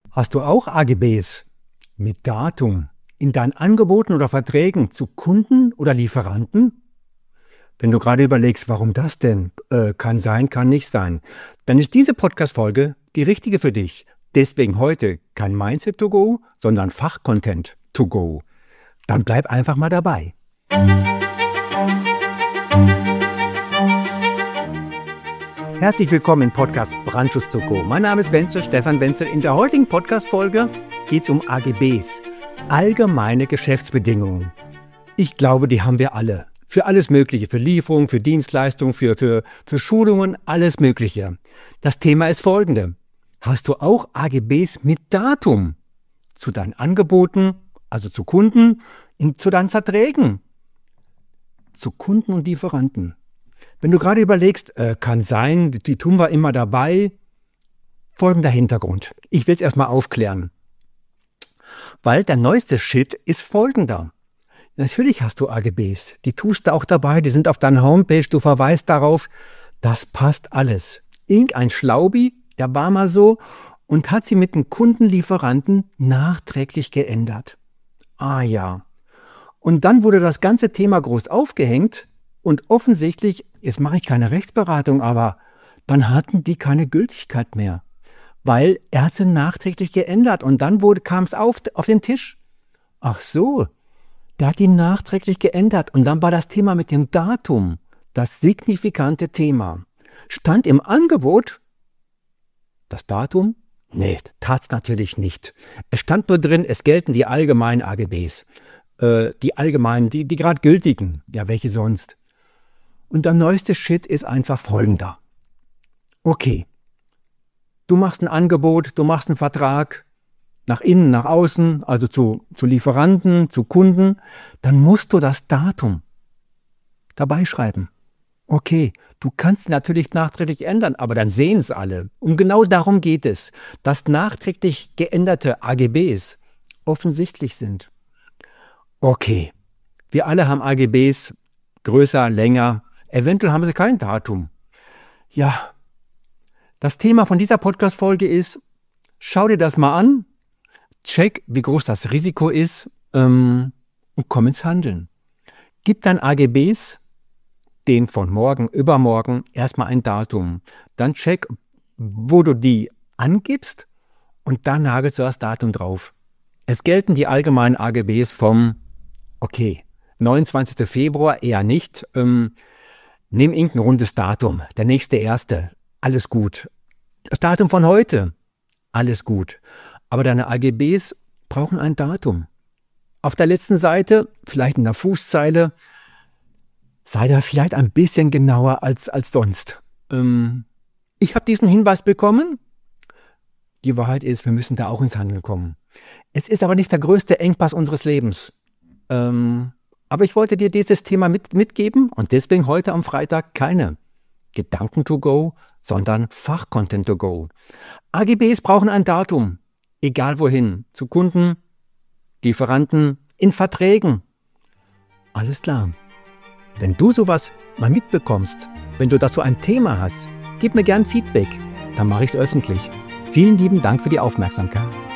Hast du auch AGBs mit Datum in deinen Angeboten oder Verträgen zu Kunden oder Lieferanten? Wenn du gerade überlegst, warum das denn? Kann sein, kann nicht sein. Dann ist diese Podcast-Folge die richtige für dich. Deswegen heute kein Mindset to go, sondern Fachcontent to go. Dann bleib einfach mal dabei. Herzlich willkommen im Podcast Brandschutz to go. Mein Name ist Wenzel, Stefan Wenzel. In der heutigen Podcast-Folge geht es um AGBs, allgemeine Geschäftsbedingungen. Ich glaube, die haben wir alle. Für alles Mögliche, für Lieferungen, für Dienstleistungen, für Schulungen, alles Mögliche. Das Thema ist folgende. Hast du auch AGBs mit Datum zu deinen Angeboten, also zu Kunden, zu deinen Verträgen, zu Kunden und Lieferanten? Wenn du gerade überlegst, kann sein, die tun wir immer dabei, folgender Hintergrund. Ich will es erstmal aufklären. Weil der neueste Shit ist folgender. Natürlich hast du AGBs, die tust du auch dabei, die sind auf deiner Homepage, du verweist darauf, das passt alles. Irgendein Schlaubi, der war mal so und hat sie mit dem Kundenlieferanten nachträglich geändert. Ah ja. Und dann wurde das ganze Thema groß aufgehängt und offensichtlich, jetzt mache ich keine Rechtsberatung, aber dann hatten die keine Gültigkeit mehr. Weil er hat sie nachträglich geändert und dann kam es auf den Tisch. Ach so. Der hat ihn nachträglich geändert und dann war das Thema mit dem Datum, das signifikante Thema. Stand im Angebot das Datum? Nee, tat's natürlich nicht. Es stand nur drin, es gelten die allgemeinen AGBs. Die allgemeinen, die gerade gültigen. Ja, welche sonst? Und der neueste Shit ist einfach folgender. Okay, du machst ein Angebot, du machst einen Vertrag, nach innen, nach außen, also zu Lieferanten, zu Kunden, dann musst du das Datum dabei schreiben. Okay, du kannst natürlich nachträglich ändern, aber dann sehen es alle. Und genau darum geht es, dass nachträglich geänderte AGBs offensichtlich sind. Okay, wir alle haben AGBs, größer, länger, eventuell haben sie kein Datum. Ja, das Thema von dieser Podcast-Folge ist, schau dir das mal an, check, wie groß das Risiko ist und komm ins Handeln. Gib deinen AGBs, den von morgen, übermorgen, erstmal ein Datum. Dann check, wo du die angibst und dann nagelst du das Datum drauf. Es gelten die allgemeinen AGBs vom, 29. Februar eher nicht. Nimm irgendein rundes Datum, der nächste erste, alles gut. Das Datum von heute, alles gut. Aber deine AGBs brauchen ein Datum. Auf der letzten Seite, vielleicht in der Fußzeile, sei da vielleicht ein bisschen genauer als sonst. Ich habe diesen Hinweis bekommen. Die Wahrheit ist, wir müssen da auch ins Handeln kommen. Es ist aber nicht der größte Engpass unseres Lebens. Aber ich wollte dir dieses Thema mitgeben und deswegen heute am Freitag keine Gedanken to go, sondern Fachcontent to go. AGBs brauchen ein Datum, egal wohin, zu Kunden, Lieferanten, in Verträgen. Alles klar. Wenn du sowas mal mitbekommst, wenn du dazu ein Thema hast, gib mir gern Feedback, dann mache ich es öffentlich. Vielen lieben Dank für die Aufmerksamkeit.